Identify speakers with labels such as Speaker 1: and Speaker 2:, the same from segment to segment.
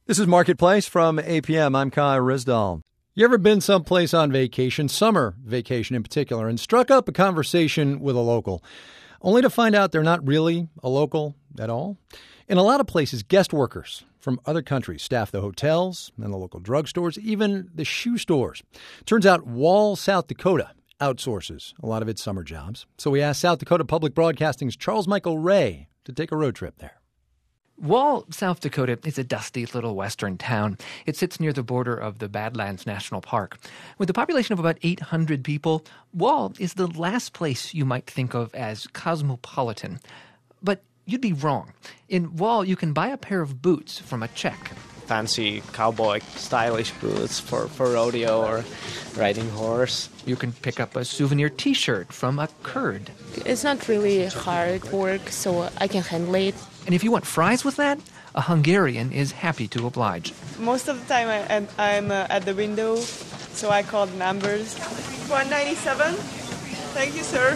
Speaker 1: This is Marketplace from APM. I'm Kai Risdall. You ever been someplace on vacation, summer vacation in particular, and struck up a conversation with a local, only to find out they're not really a local at all? In a lot of places, guest workers from other countries staff the hotels and the local drugstores, even the shoe stores. Turns out Wall, South Dakota outsources a lot of its summer jobs. So we asked South Dakota Public Broadcasting's Charles Michael Ray to take a road trip there.
Speaker 2: Wall, South Dakota is a dusty little western town. It sits near the border of the Badlands National Park. With a population of about 800 people, Wall is the last place you might think of as cosmopolitan. But you'd be wrong. In Wall, you can buy a pair of boots from a Czech.
Speaker 3: Fancy cowboy stylish boots for rodeo or riding horse.
Speaker 2: You can pick up a souvenir T-shirt from a Kurd.
Speaker 4: It's not really hard work, so I can handle it.
Speaker 2: And if you want fries with that, a Hungarian is happy to oblige.
Speaker 5: Most of the time I'm at the window, so I call the numbers. 197. Thank you, sir.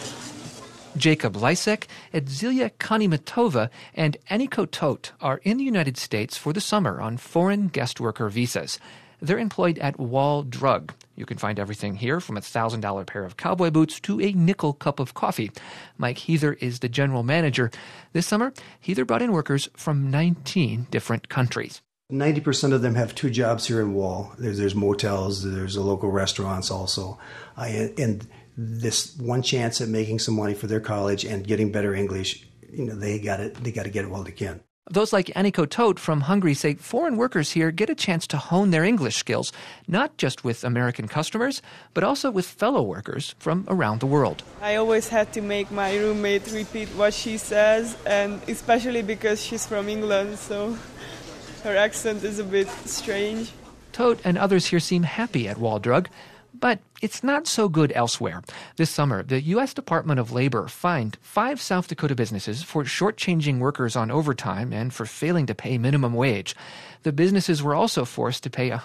Speaker 2: Jacob Lysek, Edzilya Kanimatova, and Aniko Tot are in the United States for the summer on foreign guest worker visas. They're employed at Wall Drug. You can find everything here from a $1,000 pair of cowboy boots to a nickel cup of coffee. Mike Heather is the general manager. This summer, Heather brought in workers from 19 different countries.
Speaker 6: 90% of them have two jobs here in Wall. There's motels, there's local restaurants also. And this one chance at making some money for their college and getting better English, they got to get it while they can.
Speaker 2: Those like Aniko Tot from Hungary say foreign workers here get a chance to hone their English skills, not just with American customers, but also with fellow workers from around the world.
Speaker 5: I always had to make my roommate repeat what she says, and especially because she's from England, so her accent is a bit strange.
Speaker 2: Tot and others here seem happy at Wall Drug, but it's not so good elsewhere. This summer, the U.S. Department of Labor fined 5 South Dakota businesses for shortchanging workers on overtime and for failing to pay minimum wage. The businesses were also forced to pay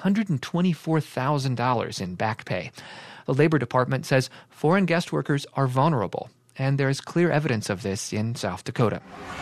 Speaker 2: $124,000 in back pay. The Labor Department says foreign guest workers are vulnerable, and there is clear evidence of this in South Dakota.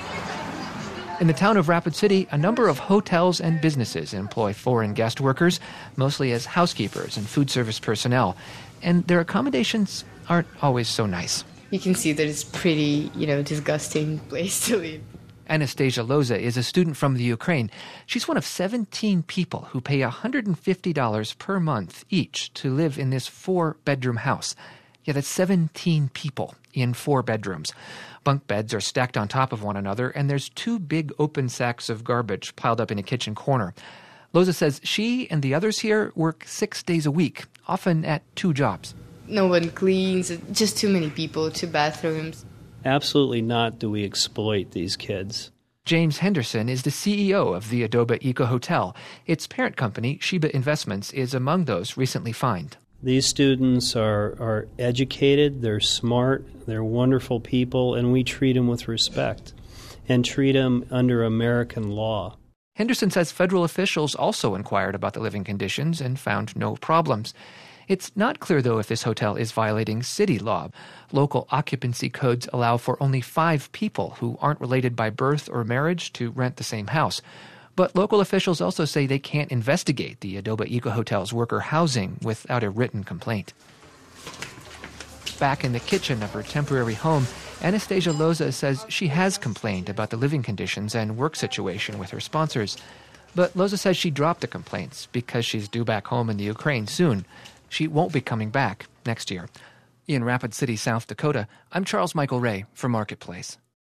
Speaker 2: In the town of Rapid City, a number of hotels and businesses employ foreign guest workers, mostly as housekeepers and food service personnel, and their accommodations aren't always so nice.
Speaker 4: You can see that it's pretty, disgusting place to live.
Speaker 2: Anastasia Loza is a student from the Ukraine. She's one of 17 people who pay $150 per month each to live in this 4-bedroom house. Yeah, that's 17 people in 4 bedrooms. Bunk beds are stacked on top of one another, and there's 2 big open sacks of garbage piled up in a kitchen corner. Loza says she and the others here work 6 days a week, often at 2 jobs.
Speaker 4: No one cleans, just too many people, 2 bathrooms.
Speaker 7: Absolutely not do we exploit these kids.
Speaker 2: James Henderson is the CEO of the Adobe Eco Hotel. Its parent company, Sheba Investments, is among those recently fined.
Speaker 7: These students are educated, they're smart, they're wonderful people, and we treat them with respect and treat them under American law.
Speaker 2: Henderson says federal officials also inquired about the living conditions and found no problems. It's not clear, though, if this hotel is violating city law. Local occupancy codes allow for only 5 people who aren't related by birth or marriage to rent the same house. But local officials also say they can't investigate the Adobe Eco Hotel's worker housing without a written complaint. Back in the kitchen of her temporary home, Anastasia Loza says she has complained about the living conditions and work situation with her sponsors. But Loza says she dropped the complaints because she's due back home in the Ukraine soon. She won't be coming back next year. In Rapid City, South Dakota, I'm Charles Michael Ray for Marketplace.